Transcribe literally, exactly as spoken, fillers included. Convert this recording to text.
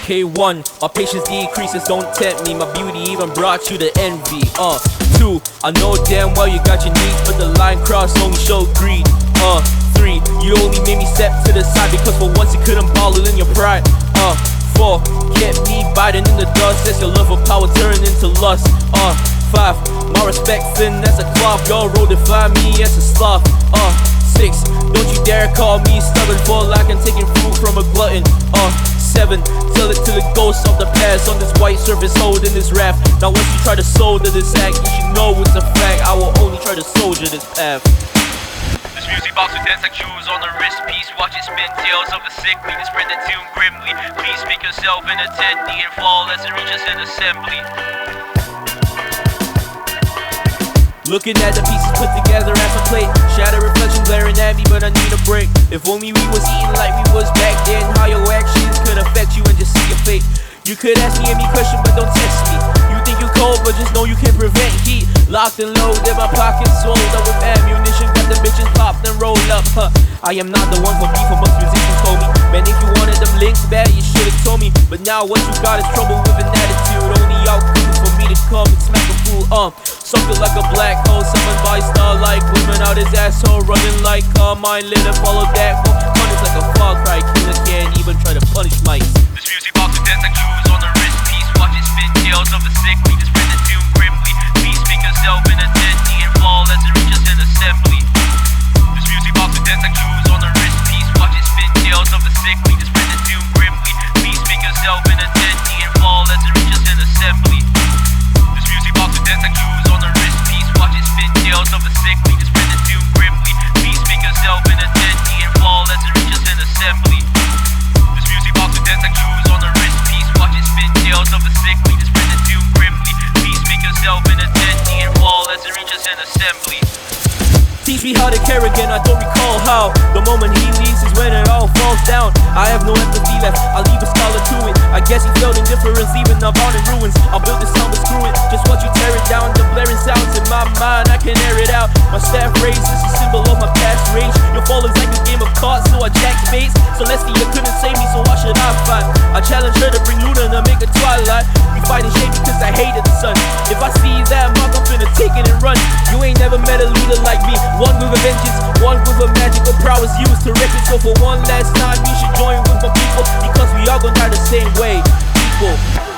Okay, one, my patience decreases, don't tempt me. My beauty even brought you to envy. Uh, two, I know damn well you got your needs, but the line cross only showed greed. Uh, three, you only made me step to the side because for once you couldn't ball it in your pride. Uh, four, kept me biting in the dust as your love for power turned into lust. Uh, five, my respect thin as a cloth, your road define me as a sloth. Uh, six, don't you dare call me stubborn for lack and taking fruit from a glutton. Uh, seven, tell it to the ghosts of the past on this white surface holding this raft. Now once you try to soldier this act, you should know it's a fact. I will only try to soldier this path. This music box with dance like jewels on the wrist piece. Watch it spin tales of the sickly to spread the tune grimly. Please make yourself an attendee and fall as it reaches an assembly. Looking at the pieces put together as a plate, shadow reflection glaring at me, but I need a break. If only we was eating like we was back then, how your actions could affect you and just see your fate. You could ask me any question, but don't test me. You think you're cold, but just know you can prevent heat. Locked and loaded, my pockets swelled up with ammunition. Got the bitches popped and rolled up, huh. I am not the one for beef, for most musicians told me. Man, if you wanted them links bad, you should've told me. But now what you got is trouble with an attitude. Only outcome is for me to come and smack a fool, um something like a black hole, summoned by starlight, women out his asshole, running like Carmine. Let her follow that hole. Punish like a far cry, killer can't even try to punish mice. This music box with dance like jewels on the wrist piece. Watch it spin tales of the sickly to spread the tune grimly. Please make yourself an attendee and fall as it reaches an assembly. This music box with dance like jewels on the wrist piece. Watch it spin tales of the sickly to spread the tune grimly. Please make yourself an attendee and fall as it reaches an assembly. This music box with dance like jewels on the wrist piece. Watch it spin tales of the sickly to spread the tune grimly. Please make yourself an attendee and fall as it reaches an assembly. This music box with dance like jewels on the wrist piece. Watch it spin tales of the sickly to spread the tune grimly. Please make yourself an attendee and fall as it reaches an assembly. Teach me how to care again, I don't recall how. The moment he leaves is when it all falls down. I have no empathy left, I'll leave a scholar to it. I guess he felt indifference, leaving a barn in ruins. I'll build this town but screw it, just watch you tear it down. The blaring sounds in my mind, I can air it out. My staff raise is a symbol of my past rage. Your fall is like a game of cards, so I jack spades. Celestia couldn't save me, so why should I fight? I challenge her to bring Luna to make a twilight. We fighting shade because I hated the sun. If I see that mark, I'm finna take it and run. You ain't never met a leader like me. One with a vengeance, one with a magical prowess used to wreck it. So for one last time, you should join with my people, because we all gon' die the same way, people.